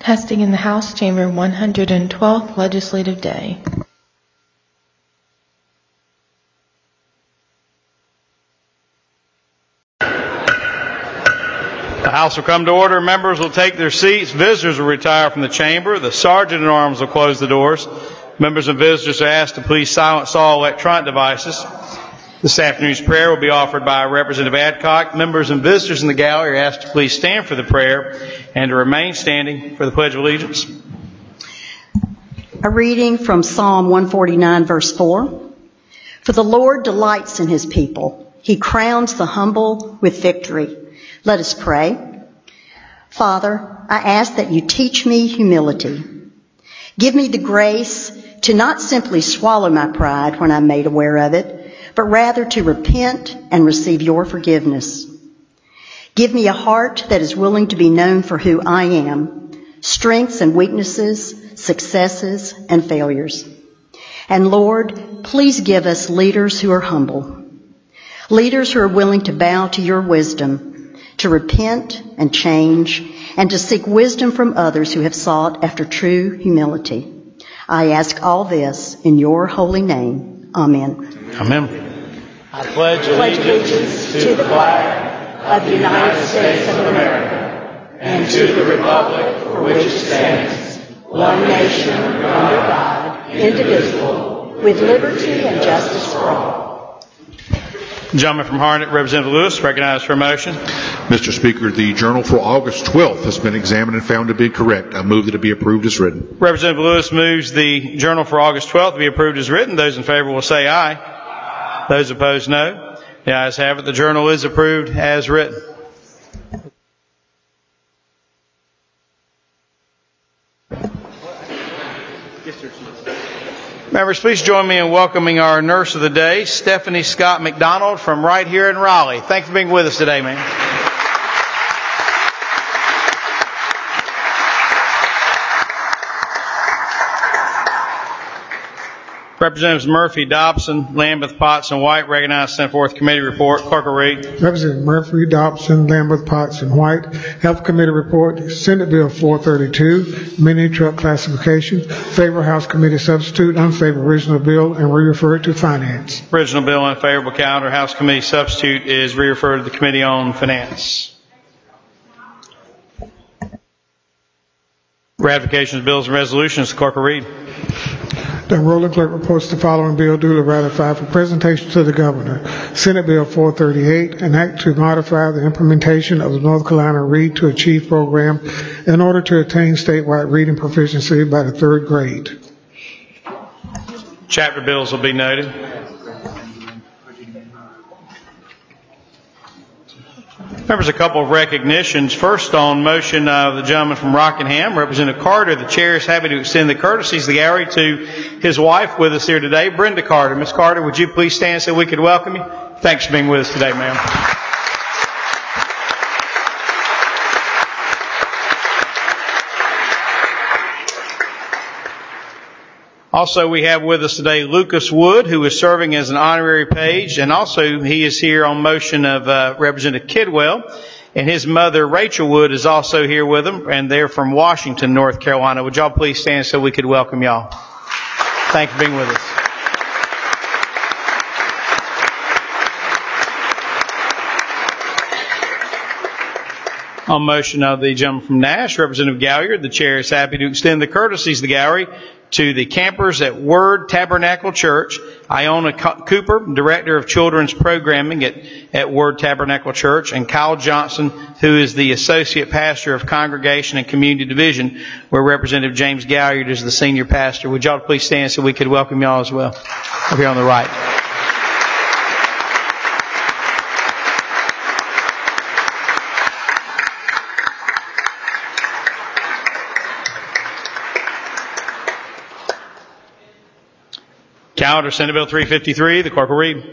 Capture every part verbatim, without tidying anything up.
Testing in the House Chamber, one hundred twelfth Legislative Day. The House will come to order. Members will take their seats. Visitors will retire from the chamber. The Sergeant at Arms will close the doors. Members and visitors are asked to please silence all electronic devices. This afternoon's prayer will be offered by Representative Adcock. Members and visitors in the gallery are asked to please stand for the prayer and to remain standing for the Pledge of Allegiance. A reading from Psalm one forty-nine, verse four. For the Lord delights in his people. He crowns the humble with victory. Let us pray. Father, I ask that you teach me humility. Give me the grace to not simply swallow my pride when I'm made aware of it, but rather to repent and receive your forgiveness. Give me a heart that is willing to be known for who I am, strengths and weaknesses, successes and failures. And Lord, please give us leaders who are humble, leaders who are willing to bow to your wisdom, to repent and change, and to seek wisdom from others who have sought after true humility. I ask all this in your holy name. Amen. Amen. I pledge allegiance to the flag of the United States of America and to the republic for which it stands, one nation under God, indivisible, with liberty and justice for all. Gentleman from Harnett, Representative Lewis, recognized for a motion. Mister Speaker, the journal for August twelfth has been examined and found to be correct. I move that it be approved as written. Representative Lewis moves the journal for August twelfth to be approved as written. Those in favor will say aye. Aye. Those opposed, no. The ayes have it. The journal is approved as written. Members, please join me in welcoming our nurse of the day, Stephanie Scott McDonald from right here in Raleigh. Thank you for being with us today, ma'am. Representatives Murphy, Dobson, Lambeth, Potts, and White recognized. Sent forth committee report. Clerk will read. Representative Murphy, Dobson, Lambeth, Potts, and White. Health Committee report. Senate Bill four thirty-two, mini truck classification. Favor House Committee substitute. Unfavor original bill and re-refer to Finance. Original bill unfavorable calendar. House Committee substitute is re-referred to the Committee on Finance. Ratifications, bills, and resolutions. The clerk will read. The enrolling clerk reports the following bill duly ratified for presentation to the governor. Senate Bill four thirty-eight, an act to modify the implementation of the North Carolina Read to Achieve program in order to attain statewide reading proficiency by the third grade. Chapter bills will be noted. Members, a couple of recognitions. First, on motion of the gentleman from Rockingham, Representative Carter, the chair is happy to extend the courtesies of the gallery to his wife with us here today, Brenda Carter. Miz Carter, would you please stand so we could welcome you? Thanks for being with us today, ma'am. Also, we have with us today Lucas Wood, who is serving as an honorary page, and also he is here on motion of uh, Representative Kidwell, and his mother, Rachel Wood, is also here with him, and they're from Washington, North Carolina. Would y'all please stand so we could welcome y'all? Thank you for being with us. On motion of the gentleman from Nash, Representative Galliard, the chair is happy to extend the courtesies of the gallery to the campers at Word Tabernacle Church, Iona Cooper, Director of Children's Programming at, at Word Tabernacle Church, and Kyle Johnson, who is the Associate Pastor of Congregation and Community Division, where Representative James Galliard is the Senior Pastor. Would y'all please stand so we could welcome y'all as well? Up here on the right. Calendar, Senate Bill three fifty-three. The clerk will read.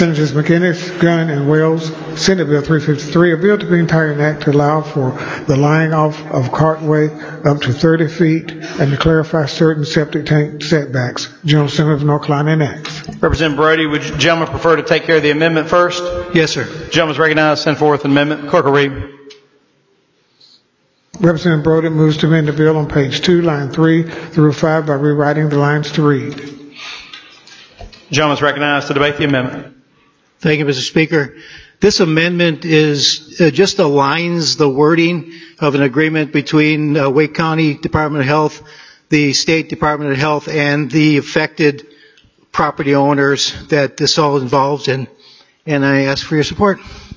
Senators McInnes, Gunn, and Wells, Senate Bill three fifty-three, a bill to be entitled an act to allow for the laying off of cartway up to thirty feet and to clarify certain septic tank setbacks. General Assembly of North Carolina enacts. Representative Brody, would you gentlemen prefer to take care of the amendment first? Yes, sir. Gentlemen recognized, send forth an amendment. Clerk will read. Representative Brody moves to amend the bill on page two, line three through five by rewriting the lines to read. Gentlemen is recognized to debate the amendment. Thank you, Mister Speaker. This amendment is uh, just aligns the wording of an agreement between uh, Wake County Department of Health, the State Department of Health, and the affected property owners that this all involves in, and I ask for your support.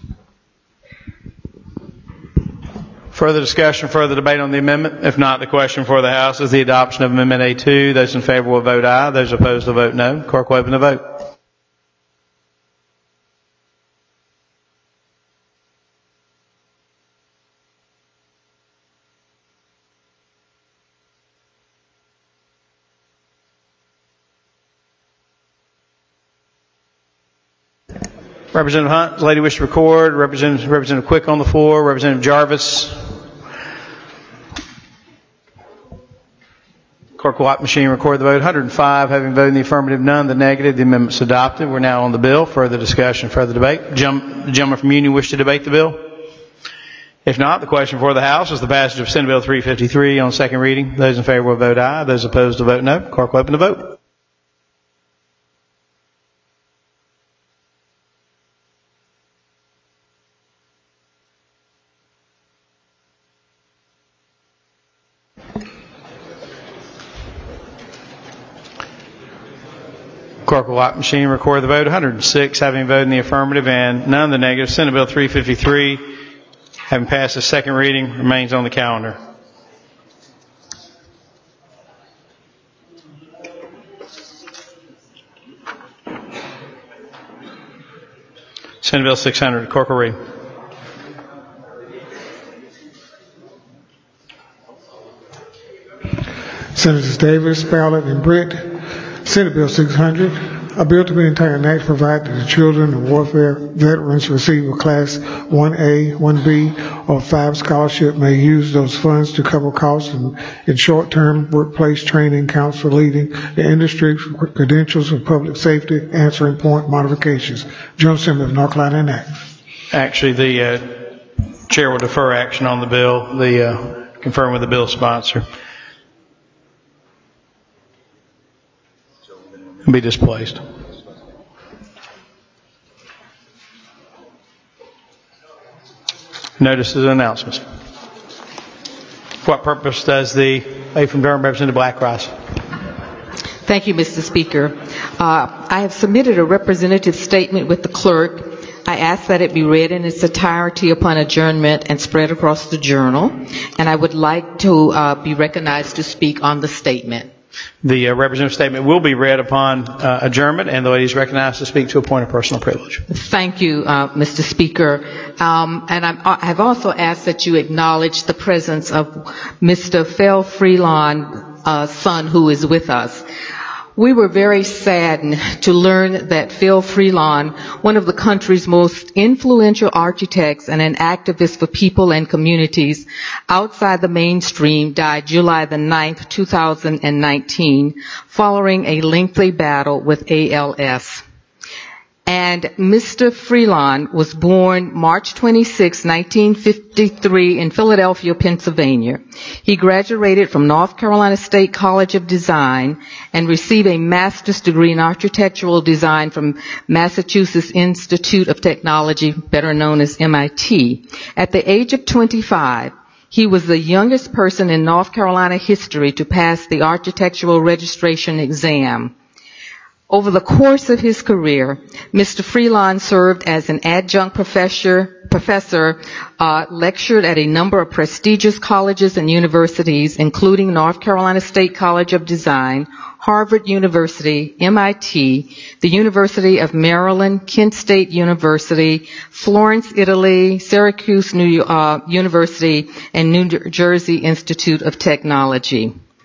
Further discussion, further debate on the amendment? If not, the question for the House is the adoption of Amendment A two. Those in favor will vote aye. Those opposed will vote no. Clerk will open the vote. Representative Hunt, does the lady wish to record? Representative, Representative Quick on the floor. Representative Jarvis. Clerk will machine record the vote. one hundred five having voted in the affirmative, none the negative. The amendment is adopted. We're now on the bill. Further discussion, further debate. Gentlemen, the gentleman from Union wish to debate the bill? If not, the question for the House is the passage of Senate Bill three fifty-three on second reading. Those in favor will vote aye. Those opposed will vote no. Clerk will open the vote. Clerk will lock machine record the vote. one hundred six having voted in the affirmative and none the negative. Senate Bill three fifty-three, having passed the second reading, remains on the calendar. Senate Bill six hundred. Clerk will read. Senators Davis, Ballard, and Britt. Senate Bill six hundred, a bill to be entitled an act to provide that the children of warfare veterans receive a Class one A, one B, or five scholarship may use those funds to cover costs in, in short-term workplace training, counsel leading the industry, credentials of public safety, answering point modifications. General Assembly of North Carolina enact. Actually, the uh, chair will defer action on the bill. The uh, confirm with the bill sponsor. Be displaced. Notices and announcements. For what purpose does the lady from Durham, Representative Black, rise? Thank you, Mister Speaker. Uh, I have submitted a representative statement with the clerk. I ask that it be read in its entirety upon adjournment and spread across the journal. And I would like to uh, be recognized to speak on the statement. The uh, representative statement will be read upon uh, adjournment, and the lady is recognized to speak to a point of personal privilege. Thank you, uh, Mister Speaker. Um, and I'm, I have also asked that you acknowledge the presence of Mister Phil Freelon's uh, son, who is with us. We were very saddened to learn that Phil Freelon, one of the country's most influential architects and an activist for people and communities outside the mainstream, died July the ninth, two thousand nineteen, following a lengthy battle with A L S. And Mister Freelon was born March twenty-sixth, nineteen fifty-three in Philadelphia, Pennsylvania. He graduated from North Carolina State College of Design and received a master's degree in architectural design from Massachusetts Institute of Technology, better known as M I T. At the age of twenty-five, he was the youngest person in North Carolina history to pass the architectural registration exam. Over the course of his career, Mister Freelon served as an adjunct professor, professor uh, lectured at a number of prestigious colleges and universities, including North Carolina State College of Design, Harvard University, M I T, the University of Maryland, Kent State University, Florence, Italy, Syracuse New, uh, University, and New Jersey Institute of Technology.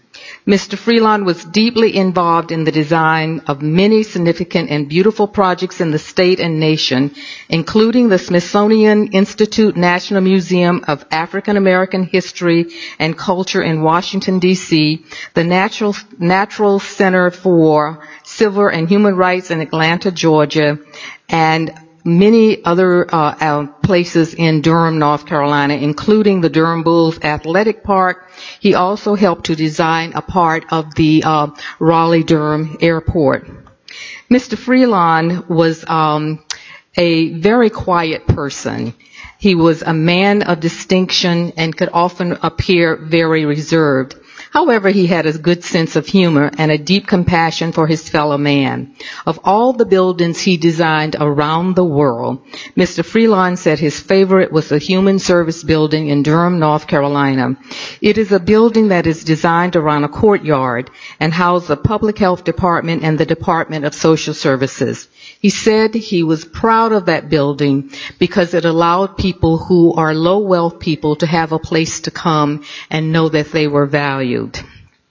Mister Freelon was deeply involved in the design of many significant and beautiful projects in the state and nation, including the Smithsonian Institute National Museum of African American History and Culture in Washington, D C, the Natural, Natural Center for Civil and Human Rights in Atlanta, Georgia, and many other uh, uh, places in Durham, North Carolina, including the Durham Bulls Athletic Park. He also helped to design a part of the uh, Raleigh-Durham Airport. Mister Freelon was um, a very quiet person. He was a man of distinction and could often appear very reserved. However, he had a good sense of humor and a deep compassion for his fellow man. Of all the buildings he designed around the world, Mister Freelon said his favorite was the Human Service Building in Durham, North Carolina. It is a building that is designed around a courtyard and houses the Public Health Department and the Department of Social Services. He said he was proud of that building because it allowed people who are low wealth people to have a place to come and know that they were valued.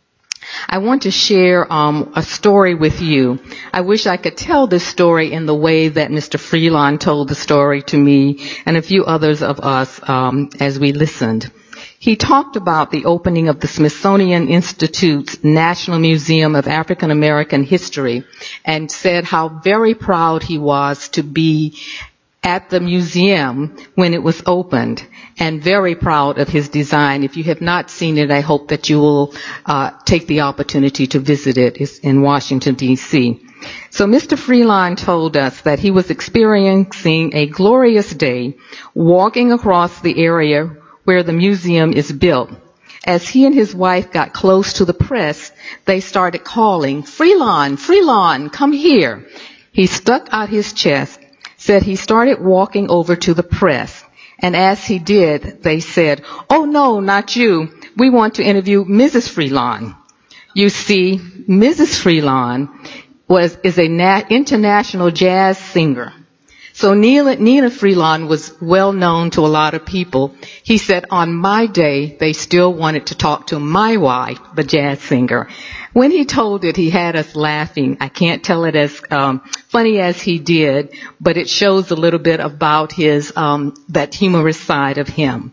I want to share um, a story with you. I wish I could tell this story in the way that Mister Freelon told the story to me and a few others of us um, as we listened. He talked about the opening of the Smithsonian Institute's National Museum of African American History and said how very proud he was to be at the museum when it was opened, and very proud of his design. If you have not seen it, I hope that you will uh, take the opportunity to visit it. It's in Washington, D C. So Mister Freelon told us that he was experiencing a glorious day walking across the area where the museum is built. As he and his wife got close to the press, they started calling, "Freelon, Freelon, come here." He stuck out his chest, said he started walking over to the press, and as he did, they said, "Oh no, not you. We want to interview Missus Freelon." You see, Missus Freelon was is a na- international jazz singer. So Nina, Nina Freelon was well known to a lot of people. He said, on my day, they still wanted to talk to my wife, the jazz singer. When he told it, he had us laughing. I can't tell it as um, funny as he did, but it shows a little bit about his um, that humorous side of him.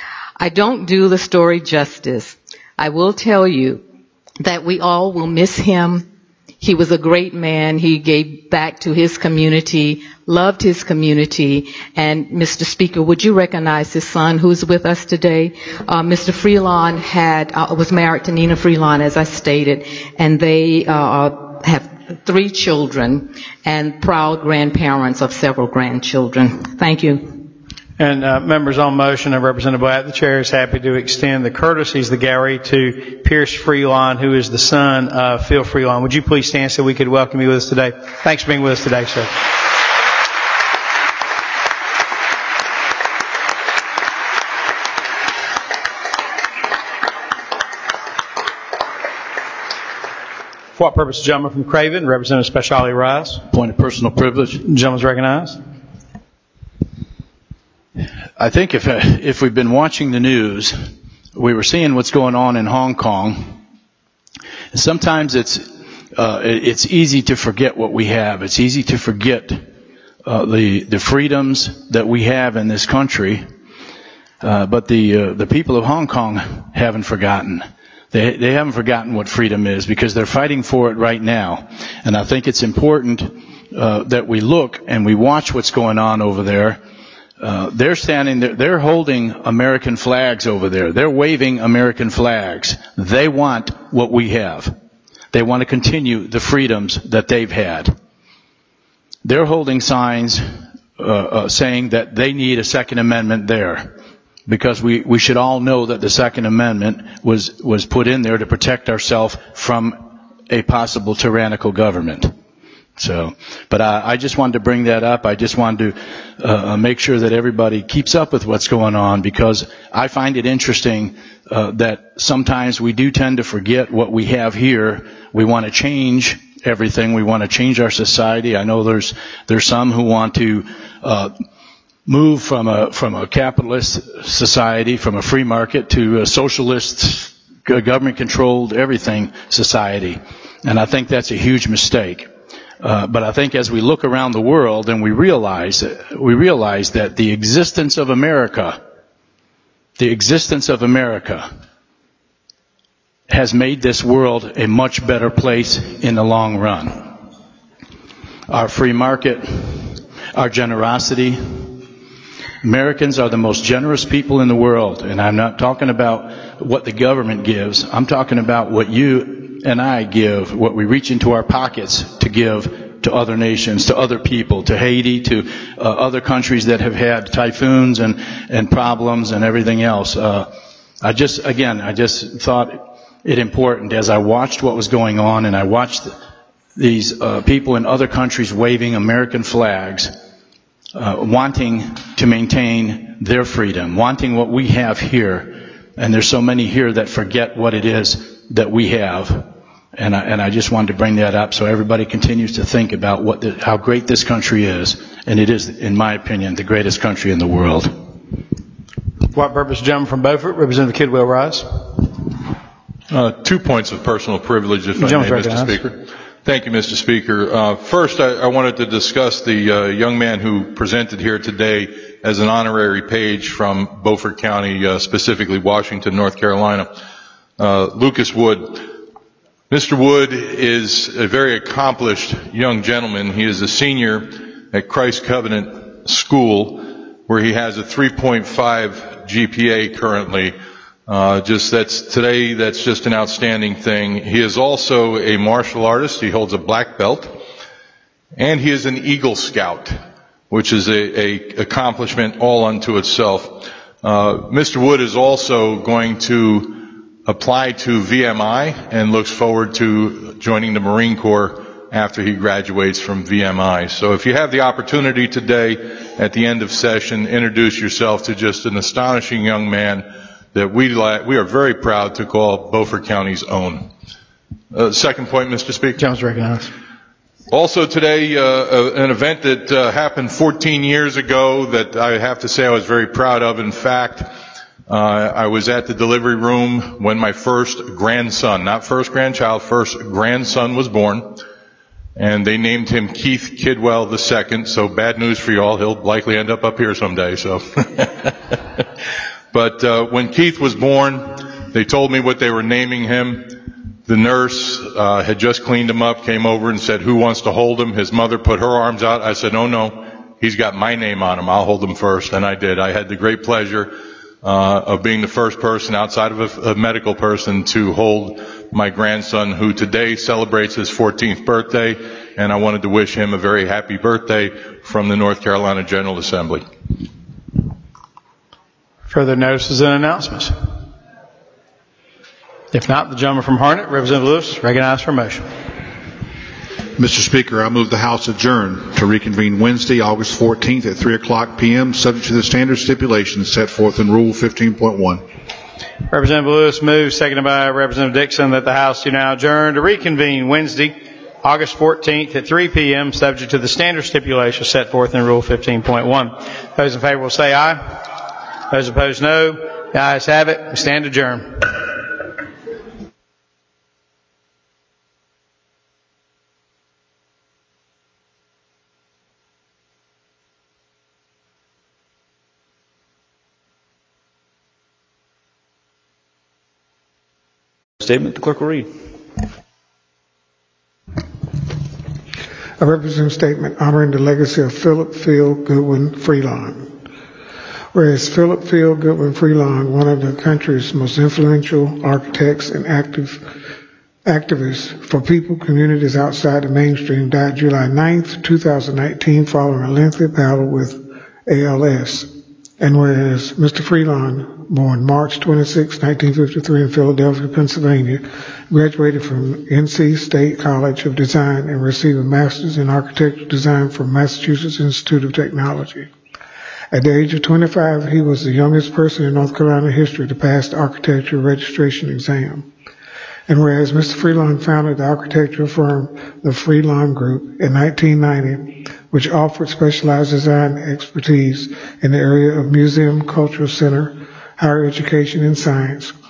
I don't do the story justice. I will tell you that we all will miss him. He was a great man. He gave back to his community, loved his community. And Mister Speaker, would you recognize his son who's with us today? Uh, Mister Freelon had uh, was married to Nina Freelon, as I stated, and they uh, have three children and proud grandparents of several grandchildren. Thank you. And uh, members on motion of Representative Blatt, the chair is happy to extend the courtesies of the gallery to Pierce Freelon, who is the son of Phil Freelon. Would you please stand so we could welcome you with us today? Thanks for being with us today, sir. For what purpose, the gentleman from Craven, Representative Specialty Rise. Point of personal privilege. The gentleman is recognized. I think if if we've been watching the news, we were seeing what's going on in Hong Kong. And sometimes it's uh, it's easy to forget what we have. It's easy to forget uh, the the freedoms that we have in this country. Uh, but the uh, the people of Hong Kong haven't forgotten. They they haven't forgotten what freedom is, because they're fighting for it right now. And I think it's important uh, that we look and we watch what's going on over there. Uh, they're standing there, they're holding American flags over there. They're waving American flags. They want what we have. They want to continue the freedoms that they've had. They're holding signs uh, uh, saying that they need a Second Amendment there, because we, we should all know that the Second Amendment was, was put in there to protect ourselves from a possible tyrannical government. So, but I, I just wanted to bring that up. I just wanted to uh, make sure that everybody keeps up with what's going on, because I find it interesting uh, that sometimes we do tend to forget what we have here. We want to change everything. We want to change our society. I know there's there's some who want to uh, move from a from a capitalist society, from a free market, to a socialist government controlled everything society. And I think that's a huge mistake. Uh, but I think as we look around the world and we realize, we realize that the existence of America, the existence of America has made this world a much better place in the long run. Our free market, our generosity. Americans are the most generous people in the world, and I'm not talking about what the government gives. I'm talking about what you and I give, what we reach into our pockets to give to other nations, to other people, to Haiti, to uh, other countries that have had typhoons and, and problems and everything else. Uh, I just, again, I just thought it important as I watched what was going on, and I watched the, these uh, people in other countries waving American flags, uh, wanting to maintain their freedom, wanting what we have here. And there's so many here that forget what it is that we have. And I, and I just wanted to bring that up so everybody continues to think about what the, how great this country is. And it is, in my opinion, the greatest country in the world. What purpose, gentleman from Beaufort, Representative Kidwell Rise? Uh, two points of personal privilege, if I may, Mister Speaker. Thank you, Mister Speaker. Uh, first, I, I wanted to discuss the uh, young man who presented here today as an honorary page from Beaufort County, uh, specifically Washington, North Carolina, uh, Lucas Wood. Mister Wood is a very accomplished young gentleman. He is a senior at Christ Covenant School, where he has a three point five G P A currently. Uh, just that's today, that's just an outstanding thing. He is also a martial artist. He holds a black belt, and he is an Eagle Scout, which is a, a accomplishment all unto itself. Uh, Mister Wood is also going to apply to V M I and looks forward to joining the Marine Corps after he graduates from V M I. So if you have the opportunity today at the end of session, introduce yourself to just an astonishing young man that we la- we are very proud to call Beaufort County's own. Uh, second point, Mister Speaker. Jones recognized. Also today, uh, uh, an event that uh, happened fourteen years ago that I have to say I was very proud of. In fact, uh, I was at the delivery room when my first grandson, not first grandchild, first grandson was born. And they named him Keith Kidwell the second, so bad news for you all. He'll likely end up up here someday, so. But uh, when Keith was born, they told me what they were naming him. The nurse uh, had just cleaned him up, came over and said, "Who wants to hold him?" His mother put her arms out. I said, "Oh, no, he's got my name on him. I'll hold him first." And I did. I had the great pleasure uh, of being the first person outside of a, a medical person to hold my grandson, who today celebrates his fourteenth birthday. And I wanted to wish him a very happy birthday from the North Carolina General Assembly. Further notices and announcements? If not, the gentleman from Harnett, Representative Lewis, recognized for motion. Mister Speaker, I move the House adjourn to reconvene Wednesday, August fourteenth at three o'clock p.m., subject to the standard stipulations set forth in Rule fifteen point one. Representative Lewis moves, seconded by Representative Dixon, that the House do now adjourn to reconvene Wednesday, August fourteenth at three p.m., subject to the standard stipulations set forth in Rule fifteen point one. Those in favor will say aye. Those opposed, no. The ayes have it. We stand adjourned. Statement, the clerk will read. A representative statement honoring the legacy of Philip Field Goodwin Freelon. Whereas Philip Field Goodwin Freelon, one of the country's most influential architects and active activists for people, communities outside the mainstream, died July ninth, twenty nineteen, following a lengthy battle with A L S. And whereas Mister Freelon, born March twenty-sixth, nineteen fifty-three in Philadelphia, Pennsylvania, graduated from N C State College of Design and received a master's in architectural design from Massachusetts Institute of Technology. At the age of twenty-five, he was the youngest person in North Carolina history to pass the architecture registration exam. And whereas Mister Freelon founded the architectural firm, the Freelon Group, in nineteen ninety, which offered specialized design expertise in the area of museum, cultural center, higher education, and science,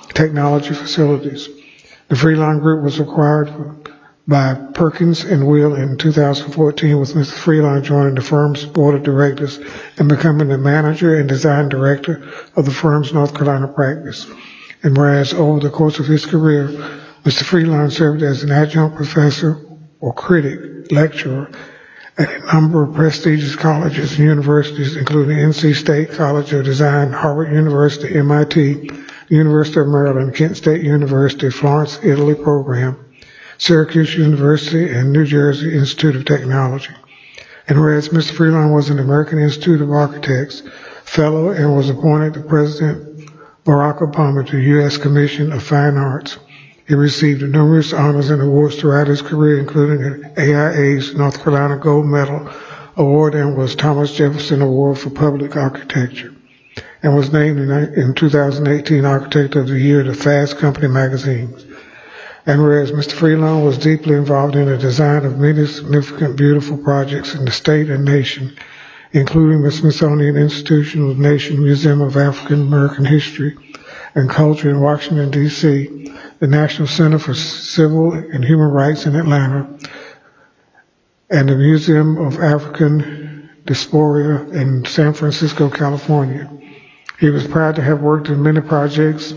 technology facilities. The Freelon Group was acquired by Perkins and Will in two thousand fourteen, with Mister Freelon joining the firm's board of directors and becoming the manager and design director of the firm's North Carolina practice. And whereas over the course of his career, Mister Freelon served as an adjunct professor or critic lecturer at a number of prestigious colleges and universities, including N C State College of Design, Harvard University, M I T, University of Maryland, Kent State University, Florence, Italy program, Syracuse University, and New Jersey Institute of Technology. And whereas Mister Freelon was an American Institute of Architects fellow and was appointed to President Barack Obama to the U S Commission of Fine Arts, he received numerous honors and awards throughout his career, including an A I A's North Carolina Gold Medal Award and was Thomas Jefferson Award for Public Architecture, and was named in two thousand eighteen Architect of the Year to Fast Company magazine. And whereas Mister Freelon was deeply involved in the design of many significant, beautiful projects in the state and nation, including the Smithsonian Institution of Nation Museum of African American History and Culture in Washington, D C, the National Center for Civil and Human Rights in Atlanta, and the Museum of African Diaspora in San Francisco, California. He was proud to have worked in many projects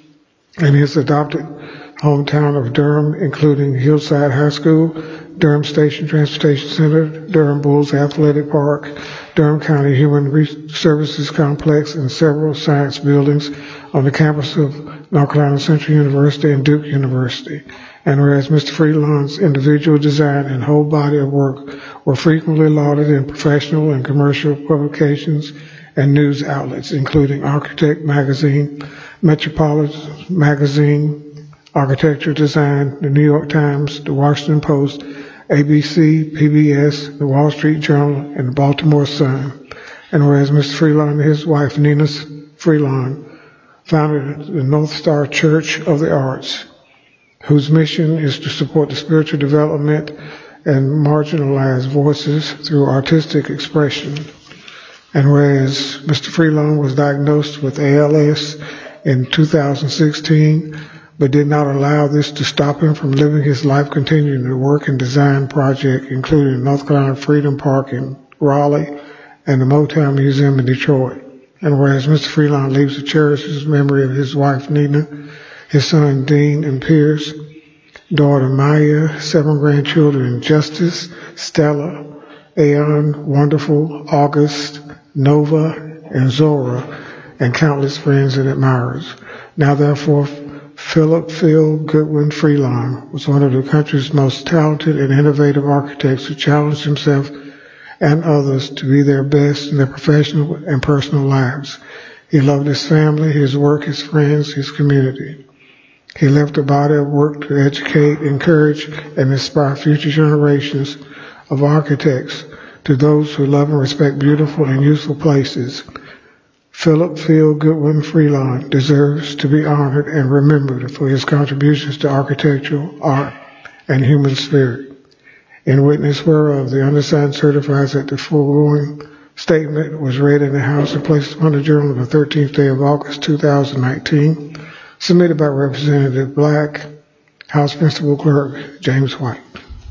in his adopted hometown of Durham, including Hillside High School, Durham Station Transportation Center, Durham Bulls Athletic Park, Durham County Human Services Complex, and several science buildings on the campus of North Carolina Central University and Duke University. And whereas Mister Freelon's individual design and whole body of work were frequently lauded in professional and commercial publications and news outlets, including Architect Magazine, Metropolis Magazine, Architecture Design, the New York Times, the Washington Post, A B C, P B S, the Wall Street Journal, and the Baltimore Sun. And whereas Mister Freelon and his wife, Nina Freelon, founded the North Star Church of the Arts, whose mission is to support the spiritual development and marginalized voices through artistic expression. And whereas Mister Freelon was diagnosed with A L S in two thousand sixteen, but did not allow this to stop him from living his life, continuing to work and design projects, including North Carolina Freedom Park in Raleigh and the Motown Museum in Detroit. And whereas Mister Freelon leaves to cherish his memory of his wife, Nina, his son, Dean and Pierce, daughter, Maya, seven grandchildren, Justice, Stella, Aeon, Wonderful, August, Nova, and Zora, and countless friends and admirers. Now, therefore, Philip Phil Goodwin Freelon was one of the country's most talented and innovative architects who challenged himself and others to be their best in their professional and personal lives. He loved his family, his work, his friends, his community. He left a body of work to educate, encourage, and inspire future generations of architects to those who love and respect beautiful and useful places. Philip Phil Goodwin Freelon deserves to be honored and remembered for his contributions to architectural, art, and human spirit. In witness whereof, the undersigned certifies that the foregoing statement was read in the House and placed upon the Journal of the thirteenth day of August, two thousand nineteen, submitted by Representative Black, House Principal Clerk James White.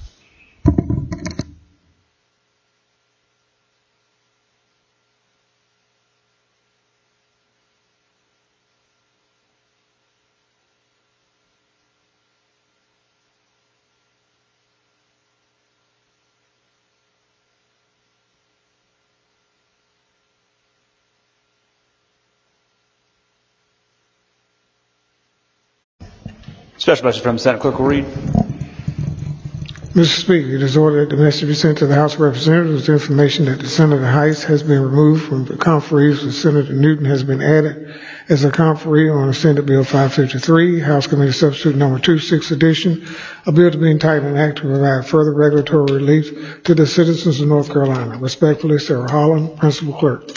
Special message from the Senate. Clerk will read. Mister Speaker, it is ordered that the message be sent to the House of Representatives with information that the Senator Heiss has been removed from the conferees, with Senator Newton has been added as a conferee on Senate Bill five fifty-three, House Committee Substitute Number two, sixth edition, a bill to be entitled an act to provide further regulatory relief to the citizens of North Carolina. Respectfully, Sarah Holland, Principal Clerk.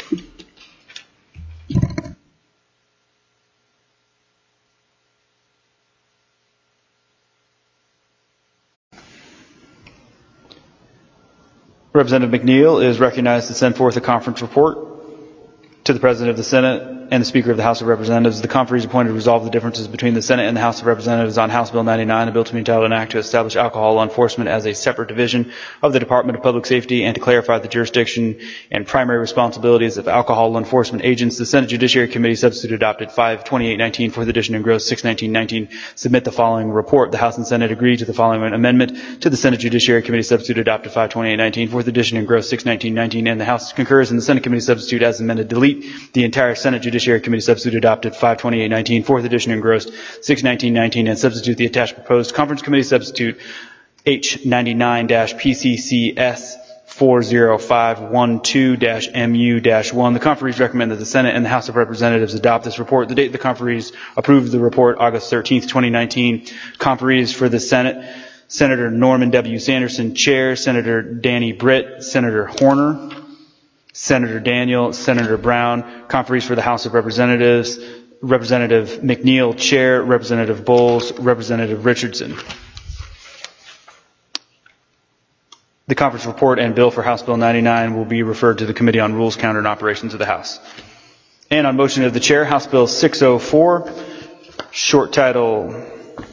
Representative McNeil is recognized to send forth a conference report to the President of the Senate and the Speaker of the House of Representatives, the conferee is appointed to resolve the differences between the Senate and the House of Representatives on House Bill ninety-nine, a bill to be entitled an act to establish alcohol law enforcement as a separate division of the Department of Public Safety and to clarify the jurisdiction and primary responsibilities of alcohol law enforcement agents. The Senate Judiciary Committee substitute adopted five twenty-eight nineteen, fourth edition, engrossed six nineteen nineteen. Submit the following report. The House and Senate agree to the following amendment to the Senate Judiciary Committee substitute adopted five twenty-eight nineteen, fourth edition, engrossed six nineteen nineteen, and the House concurs in the Senate Committee substitute as amended. Delete the entire Senate Judiciary Committee substitute adopted five twenty-eight nineteen, fourth edition, engrossed six nineteen nineteen, and substitute the attached proposed Conference Committee substitute H ninety-nine P C C S four oh five one two M U one. The conferees recommend that the Senate and the House of Representatives adopt this report. The date the conferees approved the report, August thirteenth, twenty nineteen. Conferees for the Senate: Senator Norman W. Sanderson, Chair; Senator Danny Britt; Senator Horner; Senator Daniel; Senator Brown. Conferees for the House of Representatives: Representative McNeil, Chair; Representative Bowles; Representative Richardson. The conference report and bill for House Bill ninety-nine will be referred to the Committee on Rules, Calendar, and Operations of the House. And on motion of the Chair, House Bill six oh four, short title,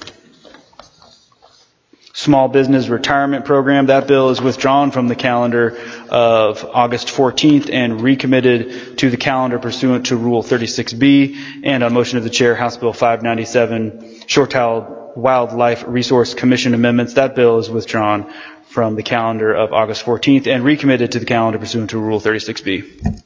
Small Business Retirement Program. That bill is withdrawn from the calendar of August fourteenth and recommitted to the calendar pursuant to Rule thirty-six B. And on motion of the Chair, House Bill five ninety-seven, short title, Wildlife Resource Commission Amendments. That bill is withdrawn from the calendar of August fourteenth and recommitted to the calendar pursuant to Rule thirty-six B.